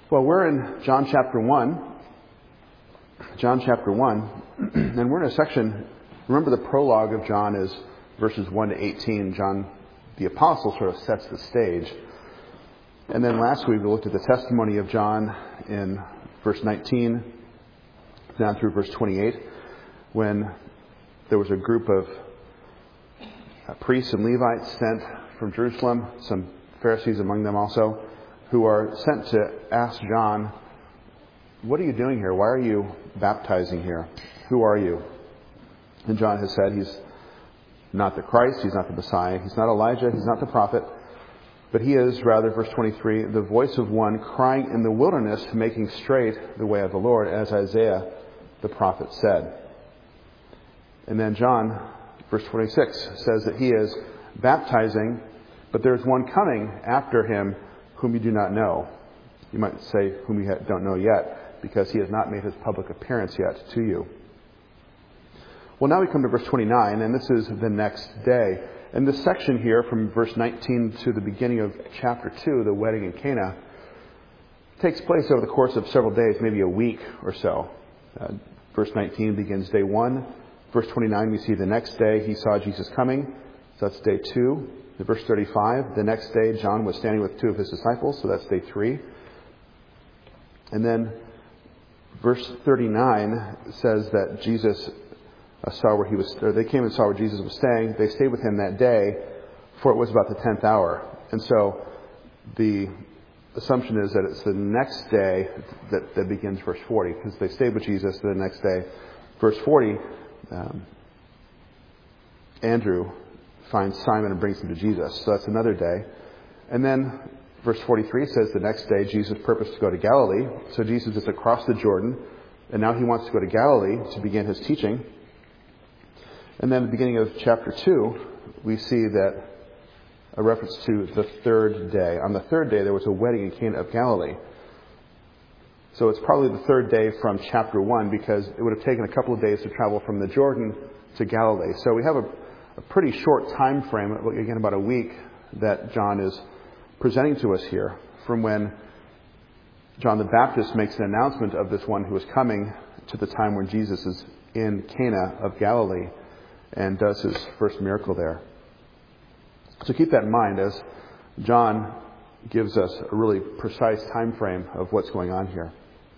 Well, we're in John chapter 1. John chapter 1. And we're in a section, remember the prologue of John is verses 1 to 18. John, the apostle, sort of sets the stage. And then last week we looked at the testimony of John in verse 19 down through verse 28, when there was a group of priests and Levites sent from Jerusalem, some Pharisees among them also, who are sent to ask John, what are you doing here? Why are you baptizing here? Who are you? And John has said he's not the Christ, he's not the Messiah, he's not Elijah, he's not the prophet, but he is, rather, verse 23, the voice of one crying in the wilderness, making straight the way of the Lord, as Isaiah the prophet said. And then John, verse 26, says that he is baptizing, but there's one coming after him whom you do not know. You might say whom you don't know yet, because he has not made his public appearance yet to you. Well, now we come to verse 29, and this is the next day. And this section here, from verse 19 to the beginning of chapter 2, the wedding in Cana, takes place over the course of several days, maybe a week or so. Verse 19 begins day 1. Verse 29, we see the next day he saw Jesus coming. So that's day 2. In verse 35, the next day John was standing with 2 of his disciples. So that's day 3. And then verse 39 says that Jesus saw where he was, or they came and saw where Jesus was staying. They stayed with him that day, for it was about the 10th hour. And so the assumption is that it's the next day that begins verse 40, because they stayed with Jesus the next day. Verse 40, Andrew finds Simon and brings him to Jesus. So that's another day. And then verse 43 says the next day Jesus purposed to go to Galilee. So Jesus is across the Jordan, and now he wants to go to Galilee to begin his teaching. And then at the beginning of chapter 2, we see that a reference to the third day. On the third day, there was a wedding in Cana of Galilee. So it's probably the third day from chapter 1, because it would have taken a couple of days to travel from the Jordan to Galilee. So we have a pretty short time frame, again about a week, that John is presenting to us here, from when John the Baptist makes an announcement of this one who is coming to the time when Jesus is in Cana of Galilee and does his first miracle there. So keep that in mind as John gives us a really precise time frame of what's going on here.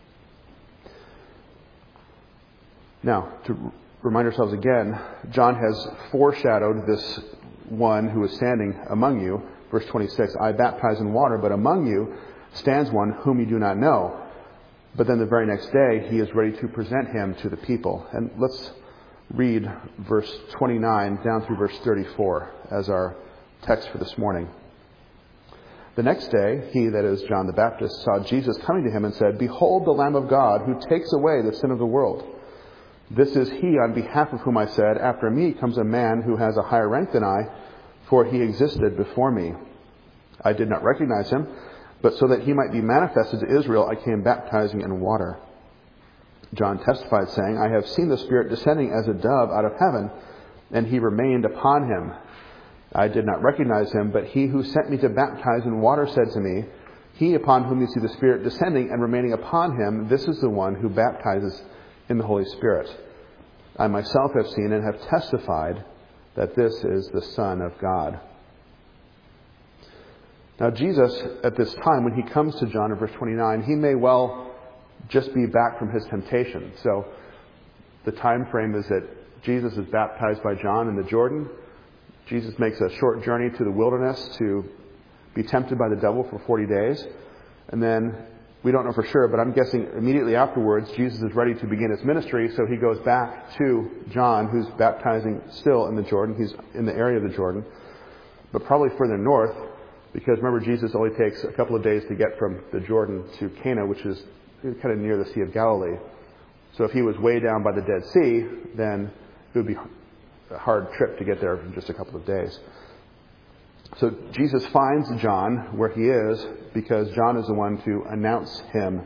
Now, to remind ourselves again, John has foreshadowed this one who is standing among you. Verse 26, I baptize in water, but among you stands one whom you do not know. But then the very next day, he is ready to present him to the people. And let's read verse 29 down through verse 34 as our text for this morning. The next day, he, that is John the Baptist, saw Jesus coming to him and said, Behold the Lamb of God, who takes away the sin of the world. This is he on behalf of whom I said, After me comes a man who has a higher rank than I, for he existed before me. I did not recognize him, but so that he might be manifested to Israel, I came baptizing in water. John testified, saying, I have seen the Spirit descending as a dove out of heaven, and he remained upon him. I did not recognize him, but he who sent me to baptize in water said to me, He upon whom you see the Spirit descending and remaining upon him, this is the one who baptizes in the Holy Spirit. I myself have seen and have testified that this is the Son of God. Now Jesus, at this time, when he comes to John in verse 29, he may well just be back from his temptation. So the time frame is that Jesus is baptized by John in the Jordan. Jesus makes a short journey to the wilderness to be tempted by the devil for 40 days. And then, we don't know for sure, but I'm guessing immediately afterwards, Jesus is ready to begin his ministry. So he goes back to John, who's baptizing still in the Jordan. He's in the area of the Jordan, but probably further north, because remember, Jesus only takes a couple of days to get from the Jordan to Cana, which is kind of near the Sea of Galilee. So if he was way down by the Dead Sea, then it would be a hard trip to get there in just a couple of days. So Jesus finds John where he is, because John is the one to announce him.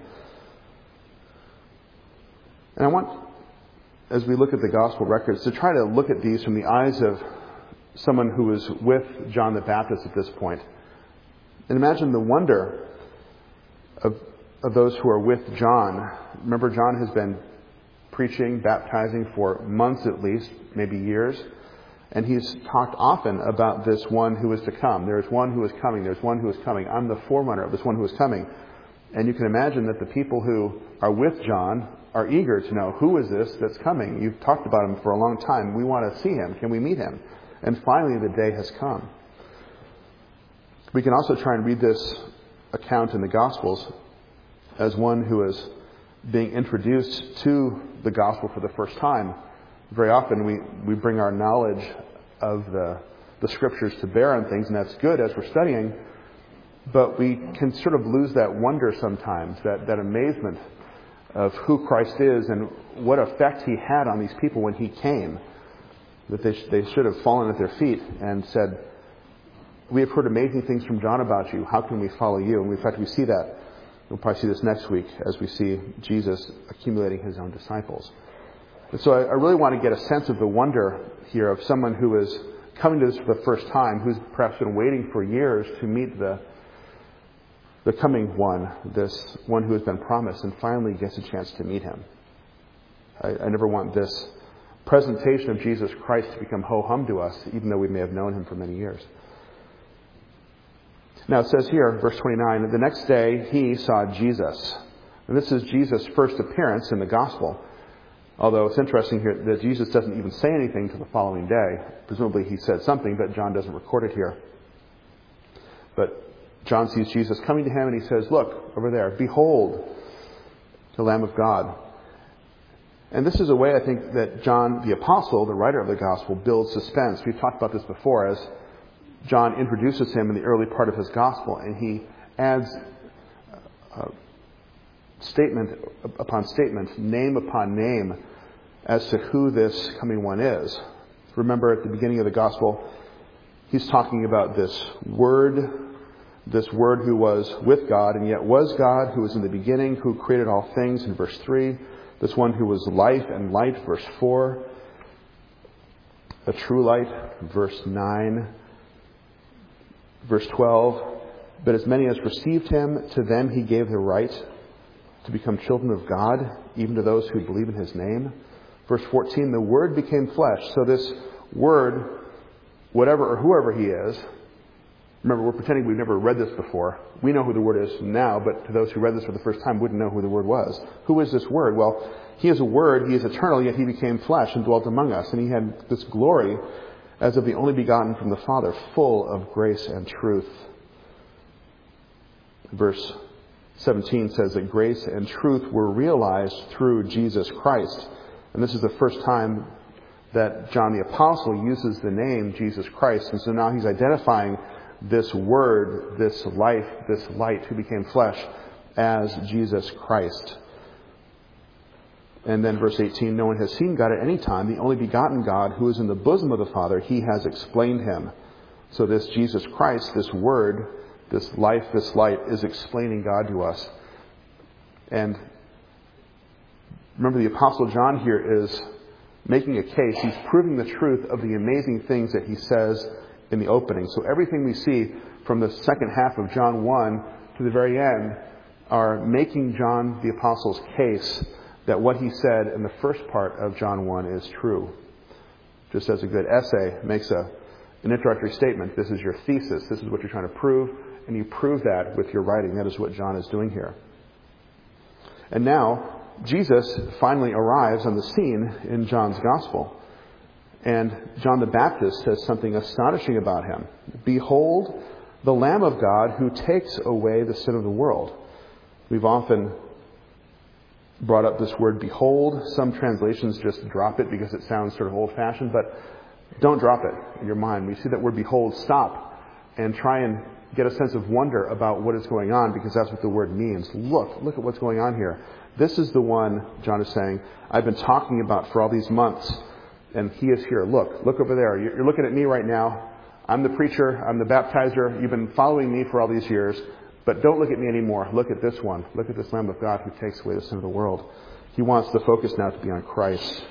And I want, as we look at the gospel records, to try to look at these from the eyes of someone who was with John the Baptist at this point. And imagine the wonder of of those who are with John. Remember, John has been preaching, baptizing for months at least, maybe years. And he's talked often about this one who is to come. There's one who is coming. There's one who is coming. I'm the forerunner of this one who is coming. And you can imagine that the people who are with John are eager to know, who is this that's coming? You've talked about him for a long time. We want to see him. Can we meet him? And finally the day has come. We can also try and read this account in the Gospels as one who is being introduced to the Gospel for the first time. Very often we bring our knowledge of the Scriptures to bear on things, and that's good as we're studying, but we can sort of lose that wonder sometimes, that amazement of who Christ is and what effect he had on these people when he came, that they should have fallen at their feet and said, we have heard amazing things from John about you. How can we follow you? And in fact, we see that. We'll probably see this next week as we see Jesus accumulating his own disciples. And so I really want to get a sense of the wonder here of someone who is coming to this for the first time, who's perhaps been waiting for years to meet the coming one, this one who has been promised, and finally gets a chance to meet him. I never want this presentation of Jesus Christ to become ho-hum to us, even though we may have known him for many years. Now it says here, verse 29, the next day he saw Jesus. And this is Jesus' first appearance in the gospel. Although it's interesting here that Jesus doesn't even say anything till the following day. Presumably he said something, but John doesn't record it here. But John sees Jesus coming to him and he says, look, over there, behold, the Lamb of God. And this is a way, I think, that John the Apostle, the writer of the gospel, builds suspense. We've talked about this before as John introduces him in the early part of his gospel, and he adds statement upon statement, name upon name, as to who this coming one is. Remember at the beginning of the gospel, he's talking about this Word who was with God and yet was God, who was in the beginning, who created all things in verse 3. This one who was life and light, verse 4. The true light, verse 9. Verse 12, but as many as received him, to them he gave the right to become children of God, even to those who believe in his name. Verse 14, the Word became flesh. So this Word, whatever or whoever he is, remember, we're pretending we've never read this before. We know who the Word is now, but to those who read this for the first time wouldn't know who the Word was. Who is this Word? Well, he is a Word, he is eternal, yet he became flesh and dwelt among us. And he had this glory as of the only begotten from the Father, full of grace and truth. Verse 17 says that grace and truth were realized through Jesus Christ. And this is the first time that John the Apostle uses the name Jesus Christ. And so now he's identifying this Word, this life, this light who became flesh as Jesus Christ. And then verse 18, no one has seen God at any time. The only begotten God who is in the bosom of the Father, he has explained him. So this Jesus Christ, this Word, this life, this light is explaining God to us. And remember, the Apostle John here is making a case. He's proving the truth of the amazing things that he says in the opening. So everything we see from the second half of John 1 to the very end are making John the Apostle's case that what he said in the first part of John 1 is true. Just as a good essay makes an introductory statement, this is your thesis, this is what you're trying to prove, and you prove that with your writing. That is what John is doing here. And now, Jesus finally arrives on the scene in John's Gospel. And John the Baptist says something astonishing about him. Behold, the Lamb of God who takes away the sin of the world. We've often brought up this word behold. Some translations just drop it because it sounds sort of old-fashioned, but don't drop it in your mind. When you see that word behold, stop and try and get a sense of wonder about what is going on, because that's what the word means. Look at what's going on here. This is the one, John is saying, I've been talking about for all these months, and he is here. Look over there. You're looking at me right now. I'm the preacher. I'm the baptizer. You've been following me for all these years. But don't look at me anymore. Look at this one. Look at this Lamb of God who takes away the sin of the world. He wants the focus now to be on Christ.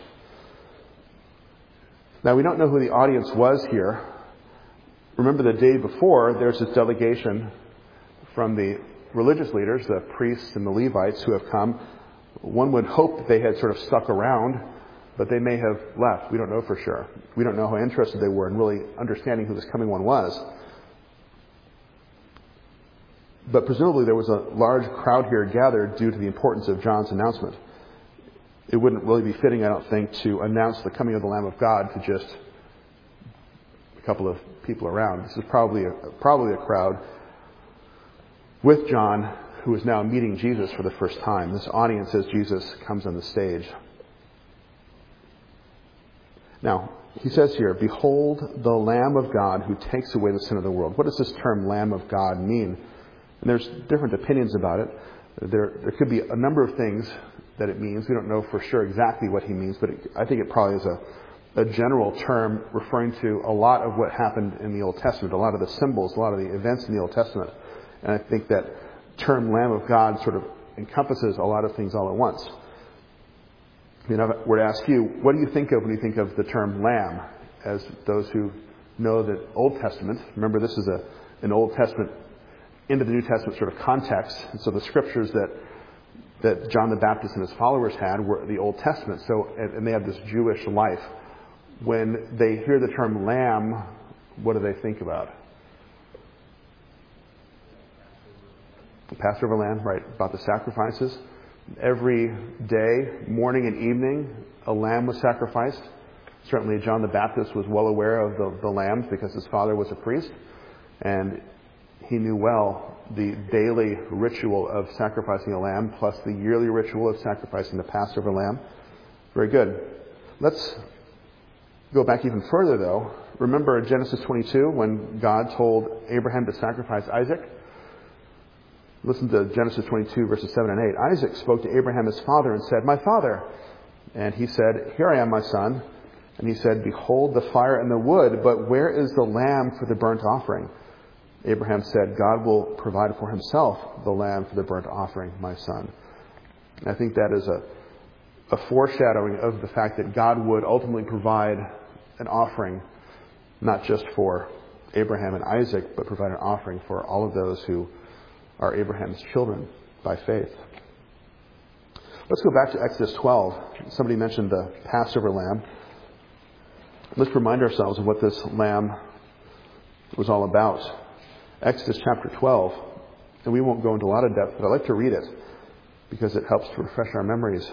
Now, we don't know who the audience was here. Remember the day before, there's this delegation from the religious leaders, the priests and the Levites who have come, one would hope that they had sort of stuck around, but they may have left. We don't know for sure. We don't know how interested they were in really understanding who this coming one was. But presumably there was a large crowd here gathered due to the importance of John's announcement. It wouldn't really be fitting, I don't think, to announce the coming of the Lamb of God to just a couple of people around. This is probably a crowd with John, who is now meeting Jesus for the first time. This audience as Jesus comes on the stage. Now, he says here, "Behold the Lamb of God who takes away the sin of the world." What does this term Lamb of God mean? And there's different opinions about it. There could be a number of things that it means. We don't know for sure exactly what he means, but I think it probably is a general term referring to a lot of what happened in the Old Testament, a lot of the symbols, a lot of the events in the Old Testament. And I think that term Lamb of God sort of encompasses a lot of things all at once. I mean, if I were to ask you, what do you think of when you think of the term Lamb? As those who know the Old Testament, remember this is an Old Testament into the New Testament sort of context. And so the scriptures that John the Baptist and his followers had were the Old Testament. So, and they have this Jewish life. When they hear the term Lamb, what do they think about? The Passover lamb, right, about the sacrifices. Every day, morning and evening, a lamb was sacrificed. Certainly John the Baptist was well aware of the lambs because his father was a priest. And he knew well the daily ritual of sacrificing a lamb plus the yearly ritual of sacrificing the Passover lamb. Very good. Let's go back even further, though. Remember Genesis 22 when God told Abraham to sacrifice Isaac? Listen to Genesis 22, verses 7 and 8. Isaac spoke to Abraham his father and said, "My father." And he said, "Here I am, my son." And he said, "Behold the fire and the wood, but where is the lamb for the burnt offering?" Abraham said, "God will provide for himself the lamb for the burnt offering, my son." And I think that is a foreshadowing of the fact that God would ultimately provide an offering, not just for Abraham and Isaac, but provide an offering for all of those who are Abraham's children by faith. Let's go back to Exodus 12. Somebody mentioned the Passover lamb. Let's remind ourselves of what this lamb was all about. Exodus chapter 12. And we won't go into a lot of depth, but I'd like to read it because it helps to refresh our memories.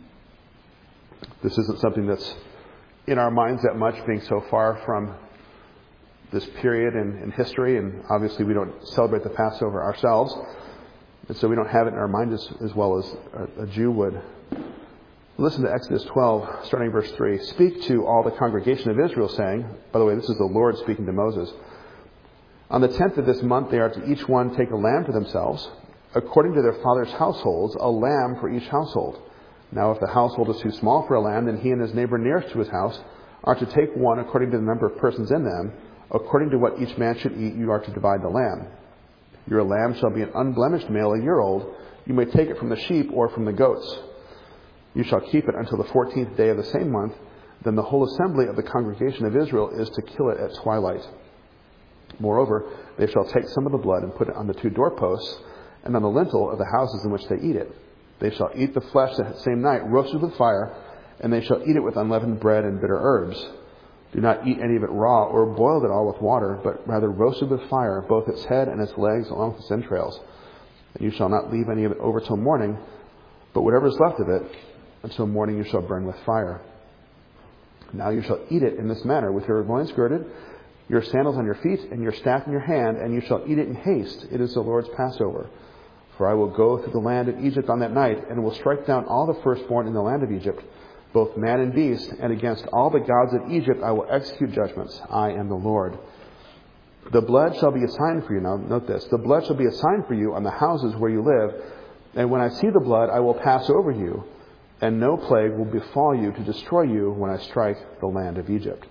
This isn't something that's in our minds that much, being so far from this period in history, and obviously we don't celebrate the Passover ourselves, and so we don't have it in our mind as well as a Jew would. Listen to Exodus 12, starting verse 3. "Speak to all the congregation of Israel, saying," by the way, this is the Lord speaking to Moses, "On the 10th of this month they are to each one take a lamb for themselves, according to their father's households, a lamb for each household. Now if the household is too small for a lamb, then he and his neighbor nearest to his house are to take one according to the number of persons in them. According to what each man should eat, you are to divide the lamb. Your lamb shall be an unblemished male, a year old. You may take it from the sheep or from the goats. You shall keep it until the 14th day of the same month. Then the whole assembly of the congregation of Israel is to kill it at twilight. Moreover, they shall take some of the blood and put it on the 2 doorposts and on the lintel of the houses in which they eat it. They shall eat the flesh that same night, roasted with fire, and they shall eat it with unleavened bread and bitter herbs. Do not eat any of it raw or boiled at all with water, but rather roasted with fire, both its head and its legs along with its entrails. And you shall not leave any of it over till morning, but whatever is left of it, until morning you shall burn with fire. Now you shall eat it in this manner, with your loins girded, your sandals on your feet, and your staff in your hand, and you shall eat it in haste. It is the Lord's Passover. For I will go through the land of Egypt on that night, and will strike down all the firstborn in the land of Egypt, both man and beast, and against all the gods of Egypt I will execute judgments. I am the Lord. The blood shall be a sign for you." Now note this. "The blood shall be a sign for you on the houses where you live. And when I see the blood, I will pass over you, and no plague will befall you to destroy you when I strike the land of Egypt."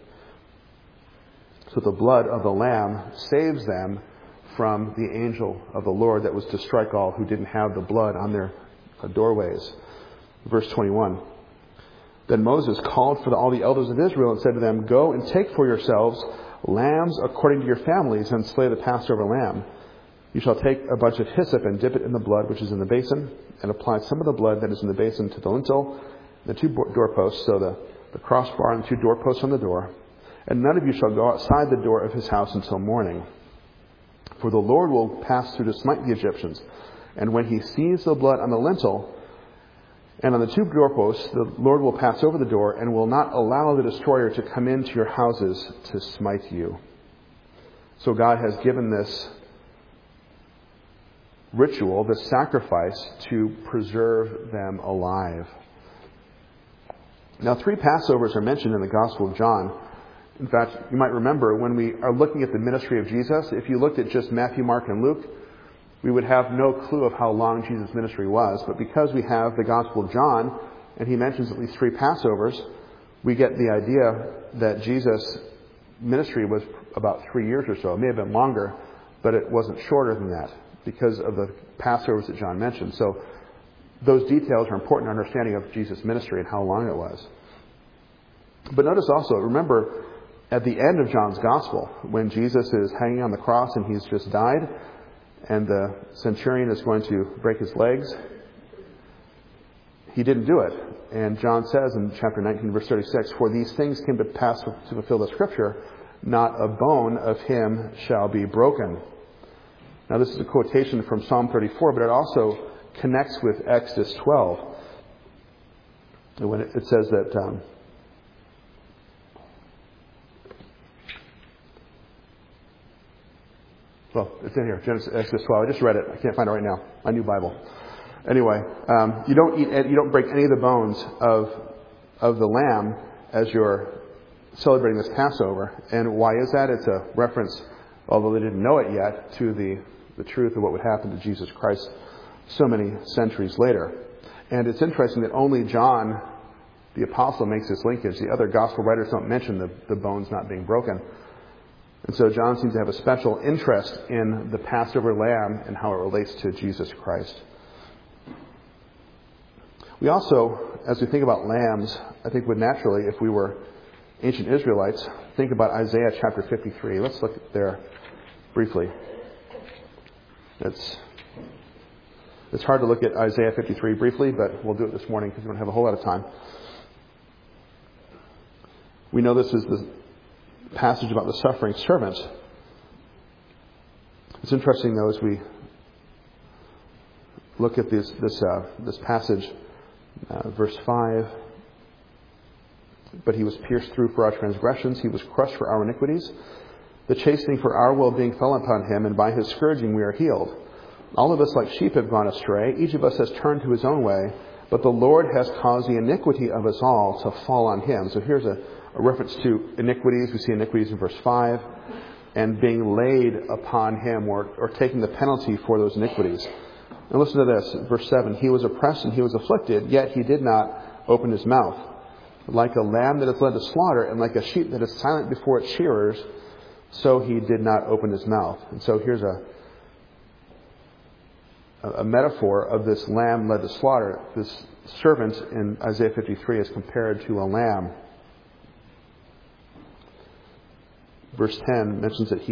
So the blood of the lamb saves them from the angel of the Lord that was to strike all who didn't have the blood on their doorways. Verse 21. "Then Moses called for all the elders of Israel and said to them, 'Go and take for yourselves lambs according to your families, and slay the Passover lamb. You shall take a bunch of hyssop and dip it in the blood which is in the basin, and apply some of the blood that is in the basin to the lintel, the two doorposts, so the crossbar and the two doorposts on the door. And none of you shall go outside the door of his house until morning. For the Lord will pass through to smite the Egyptians. And when he sees the blood on the lintel and on the two doorposts, the Lord will pass over the door and will not allow the destroyer to come into your houses to smite you. So God has given this ritual, this sacrifice, to preserve them alive. Now, 3 Passovers are mentioned in the Gospel of John. In fact, you might remember when we are looking at the ministry of Jesus, if you looked at just Matthew, Mark, and Luke, we would have no clue of how long Jesus' ministry was. But because we have the Gospel of John, and he mentions at least 3 Passovers, we get the idea that Jesus' ministry was about 3 years or so. It may have been longer, but it wasn't shorter than that because of the Passovers that John mentioned. So those details are important in understanding of Jesus' ministry and how long it was. But notice also, remember, at the end of John's Gospel, when Jesus is hanging on the cross and he's just died, and the centurion is going to break his legs, he didn't do it. And John says in chapter 19, verse 36, "For these things came to pass to fulfill the scripture, not a bone of him shall be broken." Now this is a quotation from Psalm 34, but it also connects with Exodus 12. When it says that well, it's in here, Exodus 12. I just read it. I can't find it right now. My new Bible. Anyway, you don't break any of the bones of the lamb as you're celebrating this Passover. And why is that? It's a reference, although they didn't know it yet, to the truth of what would happen to Jesus Christ so many centuries later. And it's interesting that only John, the apostle, makes this linkage. The other gospel writers don't mention the bones not being broken. And so John seems to have a special interest in the Passover lamb and how it relates to Jesus Christ. We also, as we think about lambs, I think would naturally, if we were ancient Israelites, think about Isaiah chapter 53. Let's look there briefly. It's hard to look at Isaiah 53 briefly, but we'll do it this morning because we don't have a whole lot of time. We know this is the passage about the suffering servant. It's interesting, though, as we look at this passage, verse 5. "But he was pierced through for our transgressions, he was crushed for our iniquities. The chastening for our well-being fell upon him, and by his scourging we are healed. All of us like sheep have gone astray, each of us has turned to his own way, but the Lord has caused the iniquity of us all to fall on him." So here's a reference to iniquities. We see iniquities in verse 5, and being laid upon him, or taking the penalty for those iniquities. And listen to this, verse 7, "He was oppressed and he was afflicted, yet he did not open his mouth. Like a lamb that is led to slaughter, and like a sheep that is silent before its shearers, so he did not open his mouth." And so here's a metaphor of this lamb led to slaughter. This servant in Isaiah 53 is compared to a lamb. Verse 10 mentions that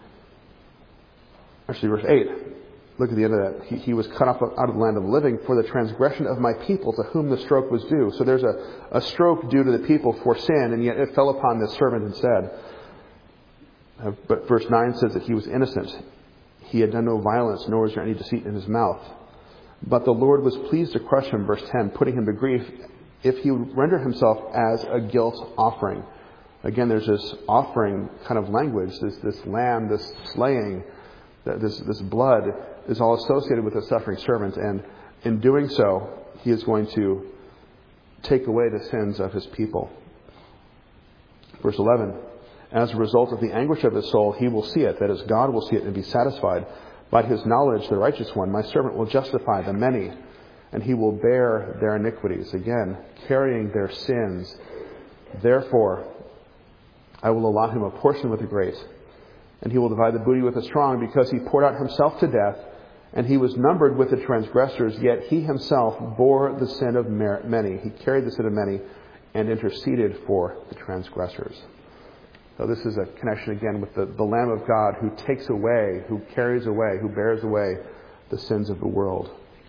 verse 8, look at the end of that. He was cut off out of the land of the living for the transgression of my people, to whom the stroke was due. So there's a stroke due to the people for sin, and yet it fell upon this servant instead. But verse 9 says that he was innocent. He had done no violence, nor was there any deceit in his mouth. But the Lord was pleased to crush him, verse 10, putting him to grief, if he would render himself as a guilt offering. Again, there's this offering kind of language, this lamb, this slaying, this blood is all associated with the suffering servant. And in doing so, he is going to take away the sins of his people. Verse 11, "As a result of the anguish of his soul, he will see it," that is, God will see it and be satisfied. "By his knowledge, the righteous one, my servant, will justify the many, and he will bear their iniquities." Again, carrying their sins. "Therefore, I will allot him a portion with the great, and he will divide the booty with the strong, because he poured out himself to death, and he was numbered with the transgressors, yet he himself bore the sin of many." He carried the sin of many and interceded for the transgressors. So this is a connection again with the Lamb of God who takes away, who carries away, who bears away the sins of the world.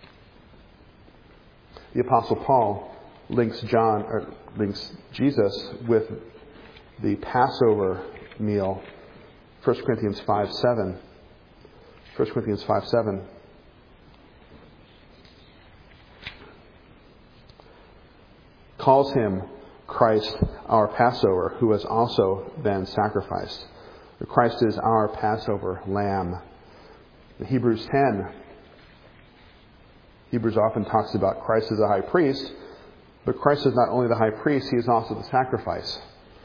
The Apostle Paul links Jesus with the Passover meal. 1 Corinthians 5:7. 1 Corinthians 5:7. Calls him Christ our Passover, who has also been sacrificed. Christ is our Passover lamb. In Hebrews 10, Hebrews often talks about Christ as a high priest, but Christ is not only the high priest, he is also the sacrifice.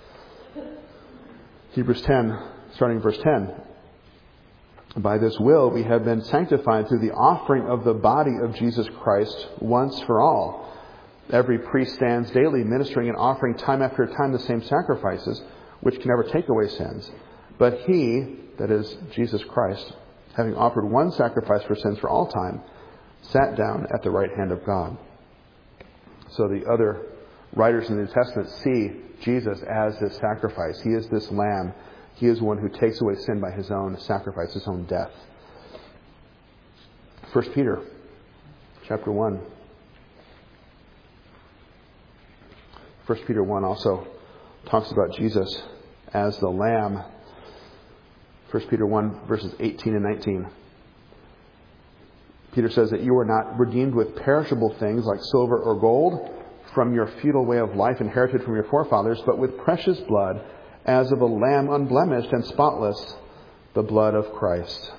Hebrews 10, starting verse 10. By this will we have been sanctified through the offering of the body of Jesus Christ once for all. Every priest stands daily ministering and offering time after time the same sacrifices, which can never take away sins. But he, that is Jesus Christ, having offered one sacrifice for sins for all time, sat down at the right hand of God. So the other writers in the New Testament see Jesus as this sacrifice. He is this lamb. He is one who takes away sin by his own sacrifice, his own death. 1 Peter chapter 1. 1 Peter 1 also talks about Jesus as the Lamb. 1 Peter 1 verses 18 and 19. Peter says that you are not redeemed with perishable things like silver or gold from your futile way of life inherited from your forefathers, but with precious blood as of a lamb unblemished and spotless, the blood of Christ.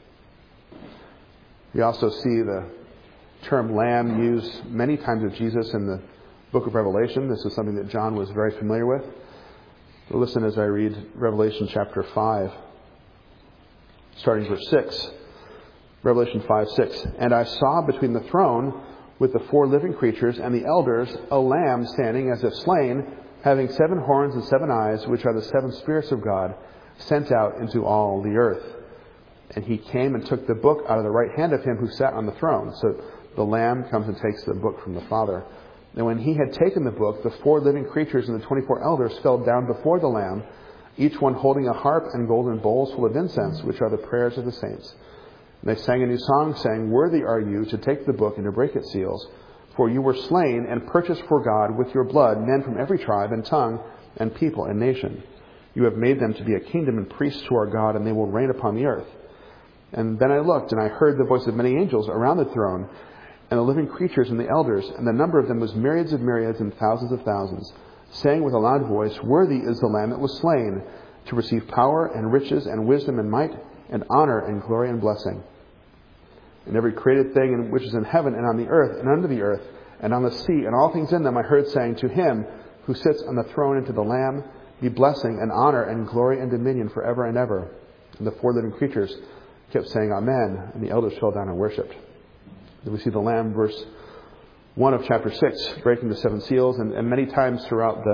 We also see the term lamb used many times of Jesus in the book of Revelation. This is something that John was very familiar with. So listen as I read Revelation chapter 5, starting verse 6. Revelation 5:6. And I saw between the throne with the 4 living creatures and the elders a lamb standing as if slain, having 7 horns and 7 eyes, which are the 7 spirits of God, sent out into all the earth. And he came and took the book out of the right hand of him who sat on the throne. So the Lamb comes and takes the book from the Father. And when he had taken the book, the 4 living creatures and the 24 elders fell down before the Lamb, each one holding a harp and golden bowls full of incense, which are the prayers of the saints. And they sang a new song, saying, Worthy are you to take the book and to break its seals, for you were slain and purchased for God with your blood men from every tribe and tongue and people and nation. You have made them to be a kingdom and priests to our God, and they will reign upon the earth. And then I looked, and I heard the voice of many angels around the throne, and the living creatures and the elders, and the number of them was myriads of myriads and thousands of thousands, saying with a loud voice, Worthy is the Lamb that was slain, to receive power and riches and wisdom and might and honor and glory and blessing. And every created thing which is in heaven and on the earth and under the earth and on the sea and all things in them I heard saying, To him who sits on the throne and to the Lamb be blessing and honor and glory and dominion forever and ever. And the 4 living creatures kept saying, Amen. And the elders fell down and worshipped. Then we see the Lamb, verse 1 of chapter 6, breaking the 7 seals. And many times throughout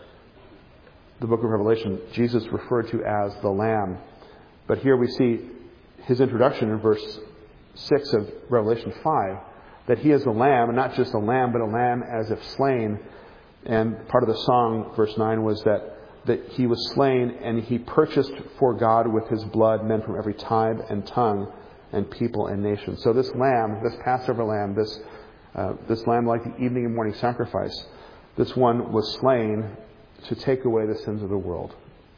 the book of Revelation, Jesus referred to as the Lamb. But here we see his introduction in verse 6 of Revelation 5, that he is the Lamb, and not just a lamb, but a lamb as if slain. And part of the song, verse 9, was that he was slain and he purchased for God with his blood men from every tribe and tongue and people and nation. So this lamb, this Passover lamb, this lamb like the evening and morning sacrifice, this one was slain to take away the sins of the world.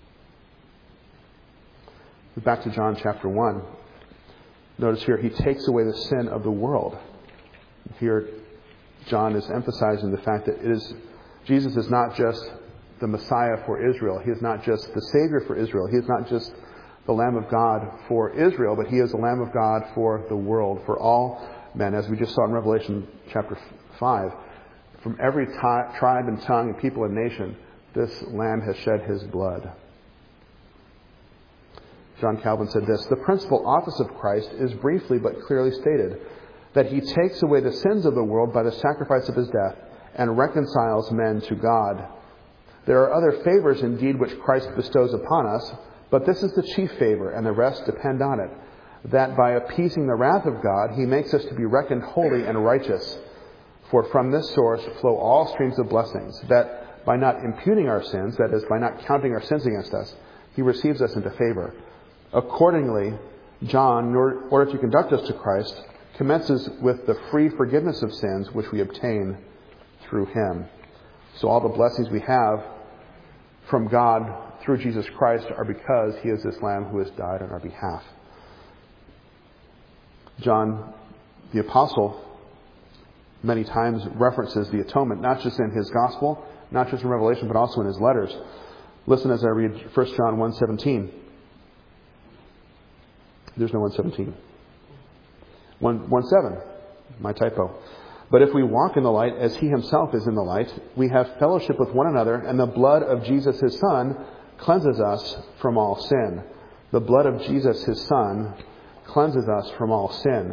Back to John chapter 1. Notice here, he takes away the sin of the world. Here, John is emphasizing the fact that Jesus is not just the Messiah for Israel. He is not just the Savior for Israel. He is not just the Lamb of God for Israel, but he is the Lamb of God for the world, for all men. As we just saw in Revelation chapter 5, from every tribe and tongue and people and nation, this Lamb has shed his blood. John Calvin said this, The principal office of Christ is briefly but clearly stated, that he takes away the sins of the world by the sacrifice of his death and reconciles men to God. There are other favors indeed which Christ bestows upon us, but this is the chief favor, and the rest depend on it, that by appeasing the wrath of God, he makes us to be reckoned holy and righteous. For from this source flow all streams of blessings, that by not imputing our sins, that is, by not counting our sins against us, he receives us into favor. Accordingly, John, in order to conduct us to Christ, commences with the free forgiveness of sins which we obtain through him. So all the blessings we have from God through Jesus Christ are because he is this Lamb who has died on our behalf. John, the Apostle, many times references the atonement, not just in his Gospel, not just in Revelation, but also in his letters. Listen as I read 1 John 1:17. There's no 1:17. 1:7. My typo. But if we walk in the light as he himself is in the light, we have fellowship with one another, and the blood of Jesus his Son cleanses us from all sin. The blood of Jesus his Son cleanses us from all sin.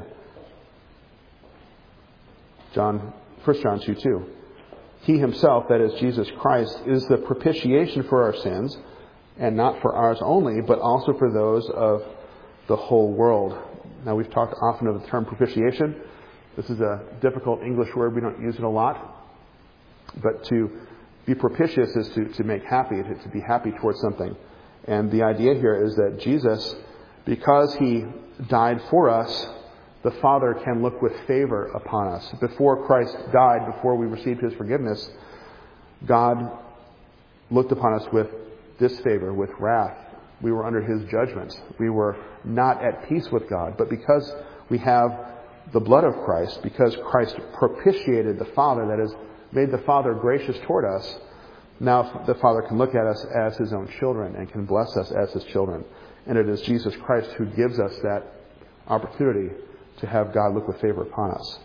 1 John 2:2. He himself, that is Jesus Christ, is the propitiation for our sins, and not for ours only, but also for those of the whole world. Now, we've talked often of the term propitiation. This is a difficult English word. We don't use it a lot. But to be propitious is to make happy, to be happy towards something. And the idea here is that Jesus, because he died for us, the Father can look with favor upon us. Before Christ died, before we received his forgiveness, God looked upon us with disfavor, with wrath. We were under his judgment. We were not at peace with God. But because we have the blood of Christ, because Christ propitiated the Father, that is, made the Father gracious toward us, now the Father can look at us as his own children and can bless us as his children. And it is Jesus Christ who gives us that opportunity to have God look with favor upon us.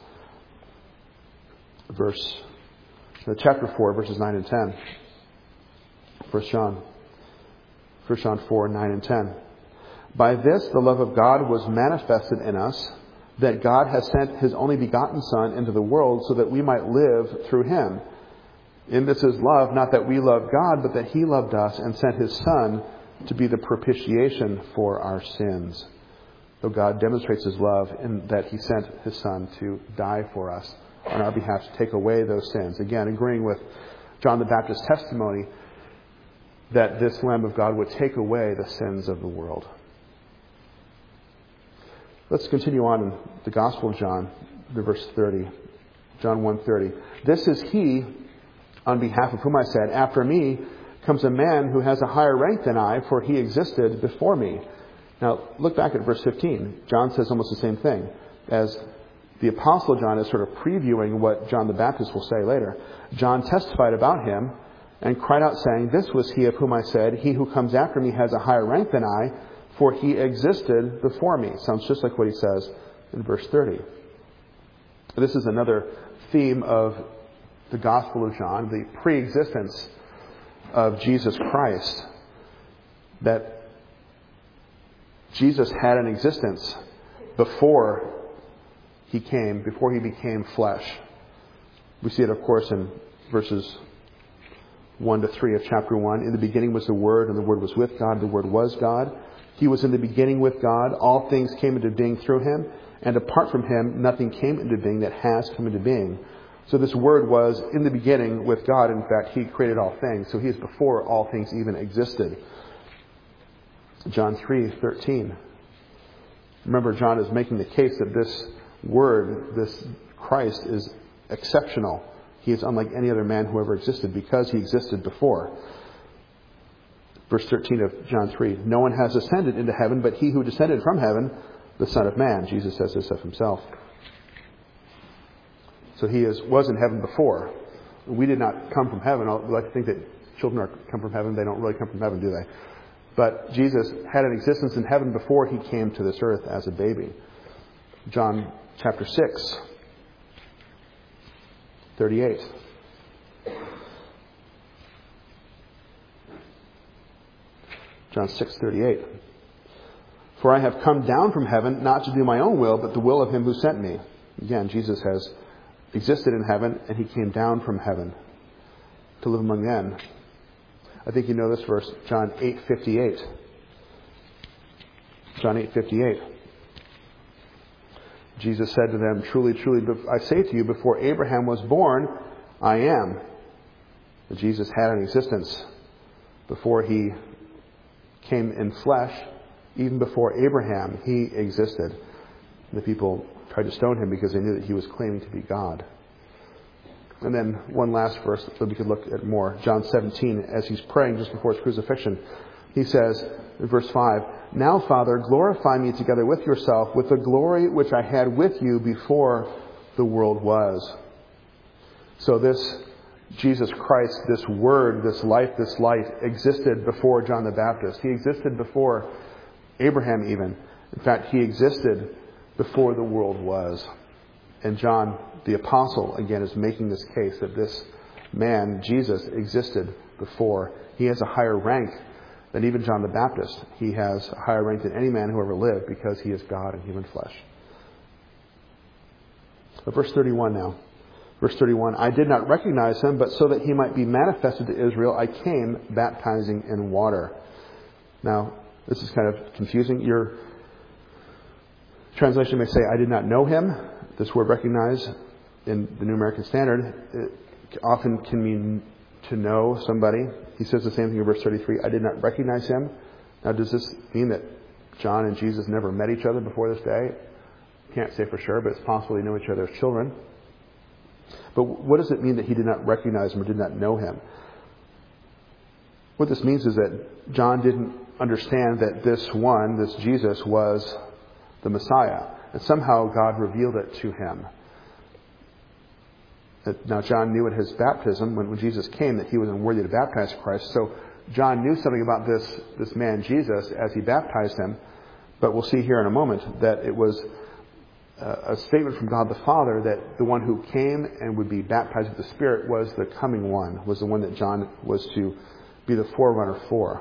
Chapter 4, verses 9 and 10. 1 John 4, 9 and 10. By this the love of God was manifested in us, that God has sent his only begotten Son into the world so that we might live through him. In this is love, not that we loved God, but that he loved us and sent his Son to be the propitiation for our sins. So God demonstrates his love in that he sent his Son to die for us on our behalf to take away those sins. Again, agreeing with John the Baptist's testimony that this Lamb of God would take away the sins of the world. Let's continue on in the Gospel of John, verse 30. John 1:30. This is he on behalf of whom I said, after me comes a man who has a higher rank than I, for he existed before me. Now, look back at verse 15. John says almost the same thing. As the Apostle John is sort of previewing what John the Baptist will say later. John testified about him and cried out saying, this was he of whom I said, he who comes after me has a higher rank than I, for he existed before me. Sounds just like what he says in verse 30. This is another theme of the Gospel of John, the pre-existence of Jesus Christ. That Jesus had an existence before he became flesh. We see it, of course, in verses 1 to 3 of chapter 1. In the beginning was the Word, and the Word was with God, the Word was God. He was in the beginning with God. All things came into being through him, and apart from him, nothing came into being that has come into being. So this Word was in the beginning with God. In fact, he created all things. So he is before all things even existed. John 3:13. Remember, John is making the case that this Word, this Christ, is exceptional. He is unlike any other man who ever existed because he existed before. Verse 13 of John 3. No one has ascended into heaven, but he who descended from heaven, the Son of Man. Jesus says this of himself. So he was in heaven before. We did not come from heaven. We like to think that children come from heaven. They don't really come from heaven, do they? But Jesus had an existence in heaven before he came to this earth as a baby. John chapter 6, 38. John 6:38. For I have come down from heaven not to do my own will, but the will of him who sent me. Again, Jesus has existed in heaven, and he came down from heaven to live among men. I think you know this verse, John 8:58. John 8:58. Jesus said to them, truly, truly, I say to you, before Abraham was born, I am. that Jesus had an existence before he came in flesh. Even before Abraham, he existed. The people tried to stone him because they knew that he was claiming to be God. And then one last verse that we could look at more. John 17, as he's praying just before his crucifixion, he says in verse 5, "Now, Father, glorify me together with yourself with the glory which I had with you before the world was." So this Jesus Christ, this Word, this life, this light, existed before John the Baptist. He existed before Abraham even. In fact, he existed before the world was. And John, the Apostle, again, is making this case that this man, Jesus, existed before. He has a higher rank than even John the Baptist. He has a higher rank than any man who ever lived because he is God in human flesh. But verse 31 now. Verse 31, "I did not recognize him, but so that he might be manifested to Israel, I came baptizing in water." Now, this is kind of confusing. Your translation may say, "I did not know him." This word "recognize" in the New American Standard often can mean to know somebody. He says the same thing in verse 33, "I did not recognize him." Now, does this mean that John and Jesus never met each other before this day? Can't say for sure, but it's possible they knew each other as children. But what does it mean that he did not recognize him or did not know him? What this means is that John didn't understand that this Jesus, was the Messiah. And somehow God revealed it to him. Now, John knew at his baptism, when Jesus came, that he was unworthy to baptize Christ. So John knew something about this man, Jesus, as he baptized him. But we'll see here in a moment that it was a statement from God the Father that the one who came and would be baptized with the Spirit was the coming one, was the one that John was to be the forerunner for.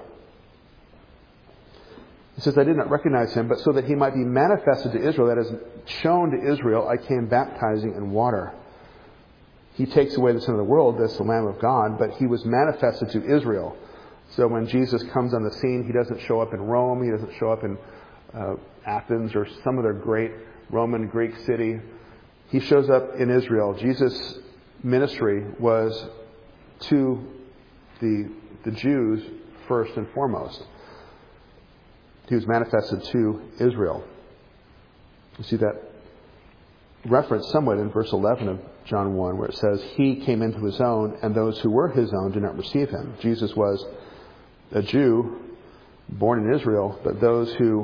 He says, "I did not recognize him, but so that he might be manifested to Israel," that is, shown to Israel, "I came baptizing in water." He takes away the sin of the world, that's the Lamb of God, but he was manifested to Israel. So when Jesus comes on the scene, he doesn't show up in Rome, he doesn't show up in Athens or some other great Roman Greek city. He shows up in Israel. Jesus' ministry was to the Jews first and foremost. He was manifested to Israel. You see that reference somewhat in verse 11 of John 1, where it says, "He came into his own, and those who were his own did not receive him." Jesus was a Jew born in Israel, but those who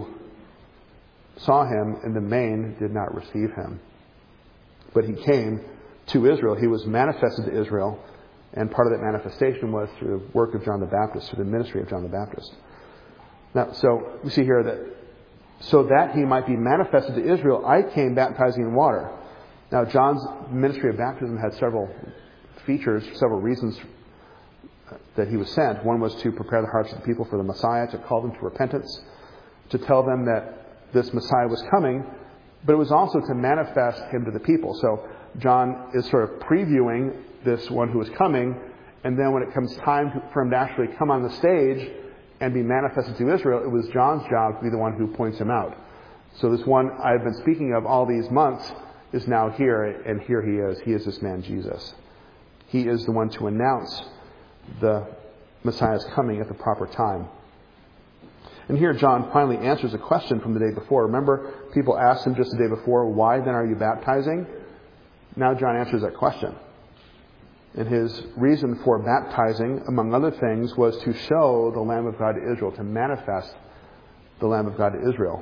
saw him in the main did not receive him. But he came to Israel. He was manifested to Israel, and part of that manifestation was through the work of John the Baptist, through the ministry of John the Baptist. Now, so we see here that so that he might be manifested to Israel, I came baptizing in water. Now, John's ministry of baptism had several features, several reasons that he was sent. One was to prepare the hearts of the people for the Messiah, to call them to repentance, to tell them that this Messiah was coming, but it was also to manifest him to the people. So John is sort of previewing this one who is coming, and then when it comes time for him to actually come on the stage and be manifested to Israel, it was John's job to be the one who points him out. So this one I've been speaking of all these months is now here, and here he is. He is this man Jesus. He is the one to announce the Messiah's coming at the proper time. And here John finally answers a question from the day before. Remember, people asked him just the day before, "Why then are you baptizing?" Now John answers that question. And his reason for baptizing, among other things, was to show the Lamb of God to Israel, to manifest the Lamb of God to Israel.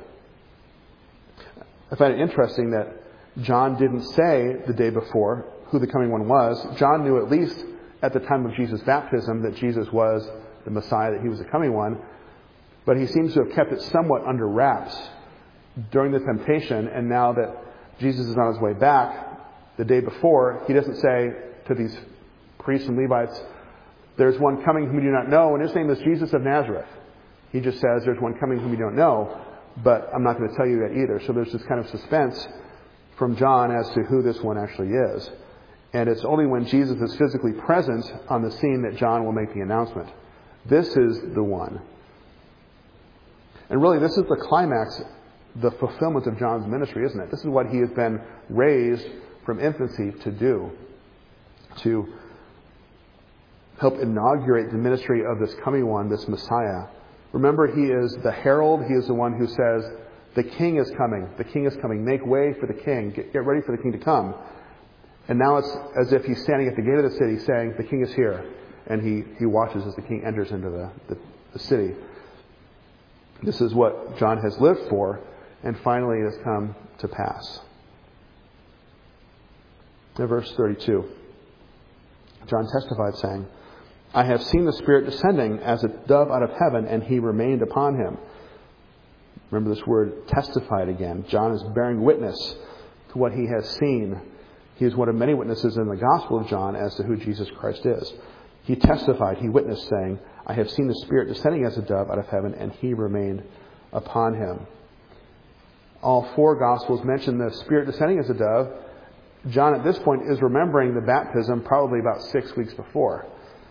I find it interesting that John didn't say the day before who the coming one was. John knew at least at the time of Jesus' baptism that Jesus was the Messiah, that he was the coming one. But he seems to have kept it somewhat under wraps during the temptation. And now that Jesus is on his way back, the day before, he doesn't say to these priests and Levites, "There's one coming whom you do not know, and his name is Jesus of Nazareth." He just says, "There's one coming whom you don't know, but I'm not going to tell you that either." So there's this kind of suspense from John as to who this one actually is. And it's only when Jesus is physically present on the scene that John will make the announcement. This is the one. And really, this is the climax, the fulfillment of John's ministry, isn't it? This is what he has been raised from infancy to do. To help inaugurate the ministry of this coming one, this Messiah. Remember, he is the herald. He is the one who says, the king is coming. The king is coming. Make way for the king. Get ready for the king to come. And now it's as if he's standing at the gate of the city saying, the king is here. And he watches as the king enters into the city. This is what John has lived for, and finally it has come to pass. In verse 32, John testified saying, I have seen the Spirit descending as a dove out of heaven, and he remained upon him. Remember this word, testified again. John is bearing witness to what he has seen. He is one of many witnesses in the Gospel of John as to who Jesus Christ is. He testified, he witnessed, saying, I have seen the Spirit descending as a dove out of heaven, and he remained upon him. All four Gospels mention the Spirit descending as a dove. John at this point is remembering the baptism probably about 6 weeks before.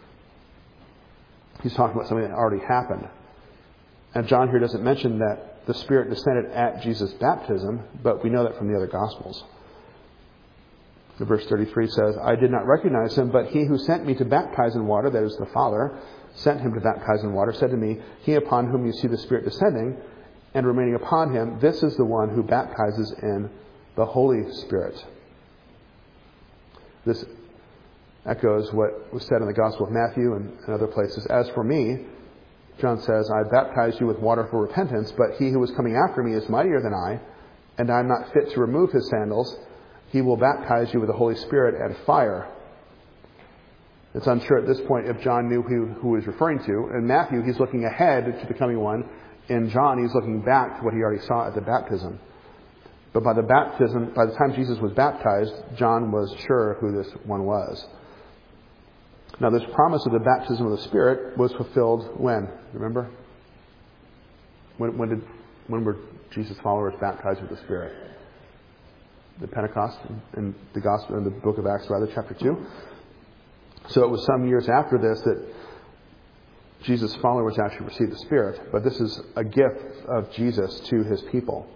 He's talking about something that already happened. And John here doesn't mention that the Spirit descended at Jesus' baptism, but we know that from the other Gospels. Verse 33 says, I did not recognize him, but he who sent me to baptize in water, that is the Father, sent him to baptize in water, said to me, he upon whom you see the Spirit descending and remaining upon him, this is the one who baptizes in the Holy Spirit. This echoes what was said in the Gospel of Matthew and other places. As for me, John says, I baptize you with water for repentance, but he who is coming after me is mightier than I, and I am not fit to remove his sandals. He will baptize you with the Holy Spirit and fire. It's unsure at this point if John knew who he was referring to. In Matthew, he's looking ahead to the coming one. In John, he's looking back to what he already saw at the baptism. But by the time Jesus was baptized, John was sure who this one was. Now, this promise of the baptism of the Spirit was fulfilled when? Remember? When were Jesus' followers baptized with the Spirit? The Pentecost in the Gospel, in the book of Acts, chapter 2. So it was some years after this that Jesus' followers actually received the Spirit. But this is a gift of Jesus to his people.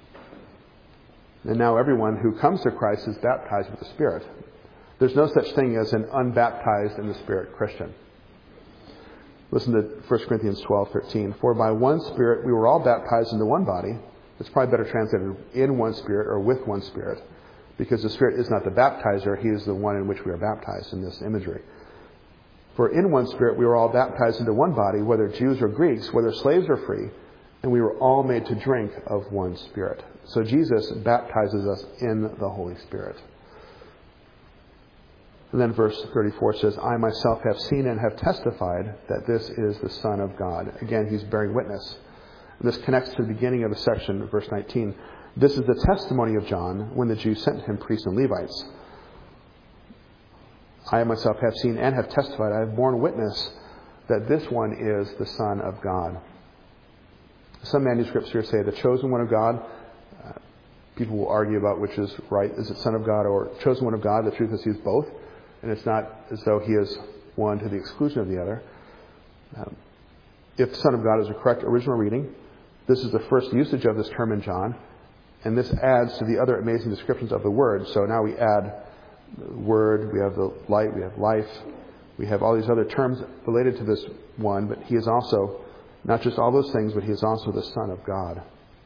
And now everyone who comes to Christ is baptized with the Spirit. There's no such thing as an unbaptized in the Spirit Christian. Listen to 1 Corinthians 12:13. For by one Spirit we were all baptized into one body. It's probably better translated in one Spirit or with one Spirit, because the Spirit is not the baptizer. He is the one in which we are baptized in this imagery. For in one Spirit we were all baptized into one body, whether Jews or Greeks, whether slaves or free, and we were all made to drink of one Spirit. So Jesus baptizes us in the Holy Spirit. And then verse 34 says, I myself have seen and have testified that this is the Son of God. Again, he's bearing witness. And this connects to the beginning of the section, verse 19. This is the testimony of John when the Jews sent him priests and Levites. I myself have seen and have testified, I have borne witness that this one is the Son of God. Some manuscripts here say the chosen one of God. People will argue about which is right. Is it Son of God or chosen one of God? The truth is he's both. And it's not as though he is one to the exclusion of the other. If Son of God is a correct original reading, this is the first usage of this term in John. And this adds to the other amazing descriptions of the Word. So now we add the Word, we have the light, we have life. We have all these other terms related to this one. But he is also, not just all those things, but he is also the Son of God.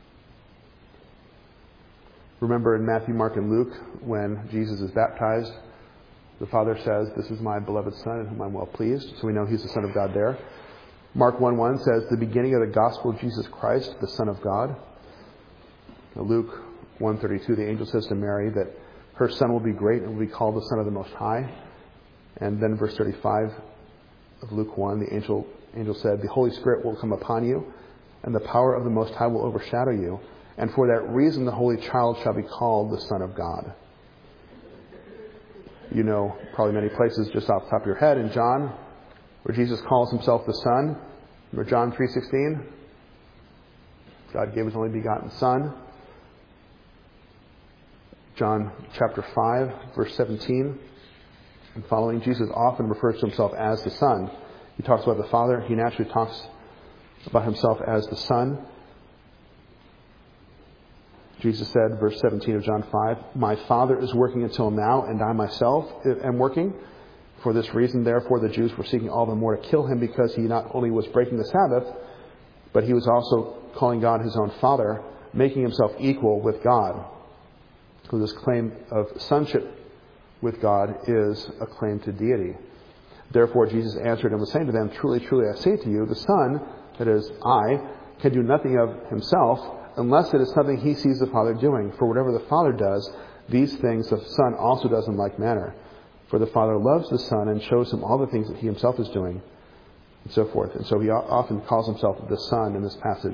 Remember in Matthew, Mark, and Luke, when Jesus is baptized, the Father says, this is my beloved Son in whom I'm well pleased. So we know he's the Son of God there. Mark 1:1 says, the beginning of the gospel of Jesus Christ, the Son of God. Now, Luke 1:32, the angel says to Mary that her son will be great and will be called the Son of the Most High. And then verse 35 of Luke 1, the angel said, the Holy Spirit will come upon you, and the power of the Most High will overshadow you. And for that reason the Holy Child shall be called the Son of God. You know probably many places just off the top of your head in John where Jesus calls himself the Son. Remember John 3:16? God gave his only begotten Son. John chapter 5, verse 17 and following, Jesus often refers to himself as the Son. He talks about the Father. He naturally talks about himself as the Son. Jesus said, verse 17 of John 5, my Father is working until now, and I myself am working. For this reason, therefore, the Jews were seeking all the more to kill him, because he not only was breaking the Sabbath, but he was also calling God his own Father, making himself equal with God. So this claim of sonship with God is a claim to deity. Therefore Jesus answered and was saying to them, Truly, truly, I say to you, the Son, that is, I, can do nothing of himself, unless it is something he sees the Father doing. For whatever the Father does, these things the Son also does in like manner. For the Father loves the Son and shows him all the things that he himself is doing, and so forth. And so he often calls himself the Son in this passage.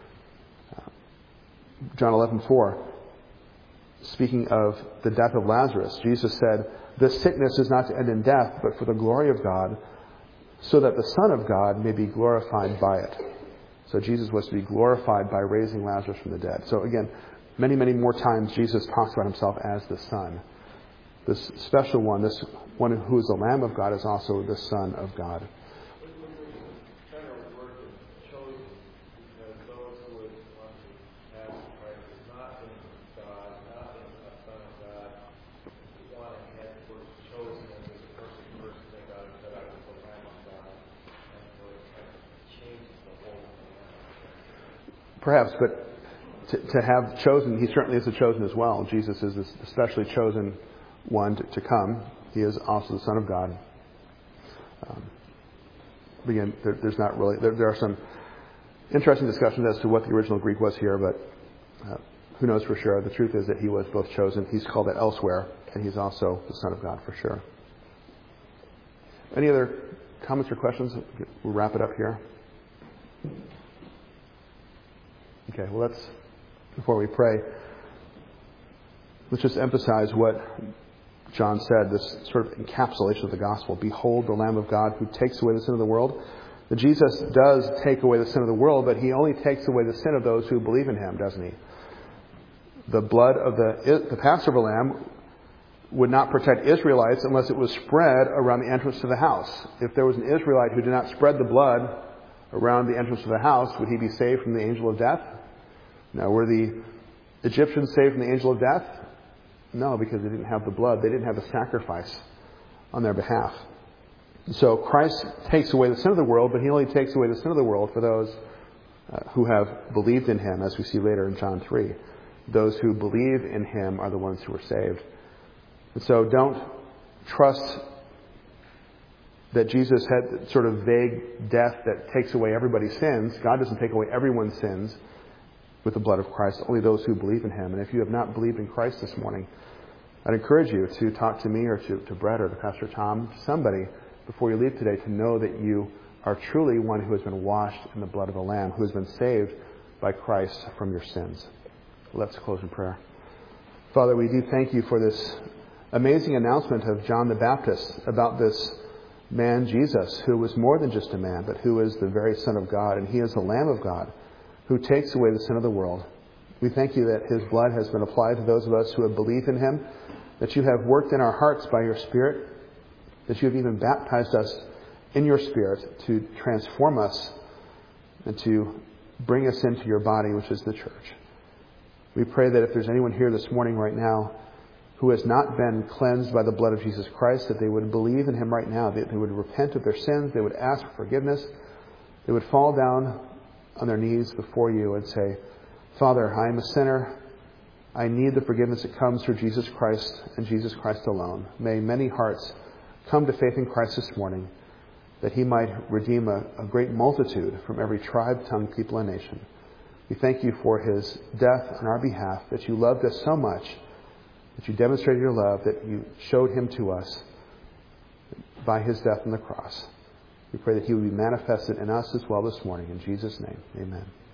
John 11:4, speaking of the death of Lazarus, Jesus said, This sickness is not to end in death, but for the glory of God, so that the Son of God may be glorified by it. So Jesus was to be glorified by raising Lazarus from the dead. So again, many, many more times Jesus talks about himself as the Son. This special one, this one who is the Lamb of God, is also the Son of God. Perhaps, but to have chosen, he certainly is the chosen as well. Jesus is this especially chosen one to come. He is also the Son of God. Again, there's not really, there are some interesting discussions as to what the original Greek was here, but who knows for sure. The truth is that he was both chosen. He's called that elsewhere, and he's also the Son of God for sure. Any other comments or questions? We'll wrap it up here. Okay, well, before we pray, let's just emphasize what John said, this sort of encapsulation of the gospel. Behold the Lamb of God who takes away the sin of the world. That Jesus does take away the sin of the world, but he only takes away the sin of those who believe in him, doesn't he? The blood of the Passover lamb would not protect Israelites unless it was spread around the entrance to the house. If there was an Israelite who did not spread the blood around the entrance to the house, would he be saved from the angel of death? Now, were the Egyptians saved from the angel of death? No, because they didn't have the blood. They didn't have the sacrifice on their behalf. So Christ takes away the sin of the world, but he only takes away the sin of the world for those who have believed in him, as we see later in John 3. Those who believe in him are the ones who are saved. And so don't trust that Jesus had sort of vague death that takes away everybody's sins. God doesn't take away everyone's sins with the blood of Christ, only those who believe in him. And if you have not believed in Christ this morning, I'd encourage you to talk to me or to Brett or to Pastor Tom, somebody, before you leave today, to know that you are truly one who has been washed in the blood of the Lamb, who has been saved by Christ from your sins. Let's close in prayer. Father, we do thank you for this amazing announcement of John the Baptist about this man, Jesus, who was more than just a man, but who is the very Son of God, and he is the Lamb of God, who takes away the sin of the world. We thank you that his blood has been applied to those of us who have believed in him, that you have worked in our hearts by your Spirit, that you have even baptized us in your Spirit to transform us and to bring us into your body, which is the church. We pray that if there's anyone here this morning right now who has not been cleansed by the blood of Jesus Christ, that they would believe in him right now, that they would repent of their sins, they would ask for forgiveness, they would fall down on their knees before you and say, Father, I am a sinner. I need the forgiveness that comes through Jesus Christ and Jesus Christ alone. May many hearts come to faith in Christ this morning, that he might redeem a great multitude from every tribe, tongue, people, and nation. We thank you for his death on our behalf, that you loved us so much, that you demonstrated your love, that you showed him to us by his death on the cross. We pray that he would be manifested in us as well this morning. In Jesus' name, amen.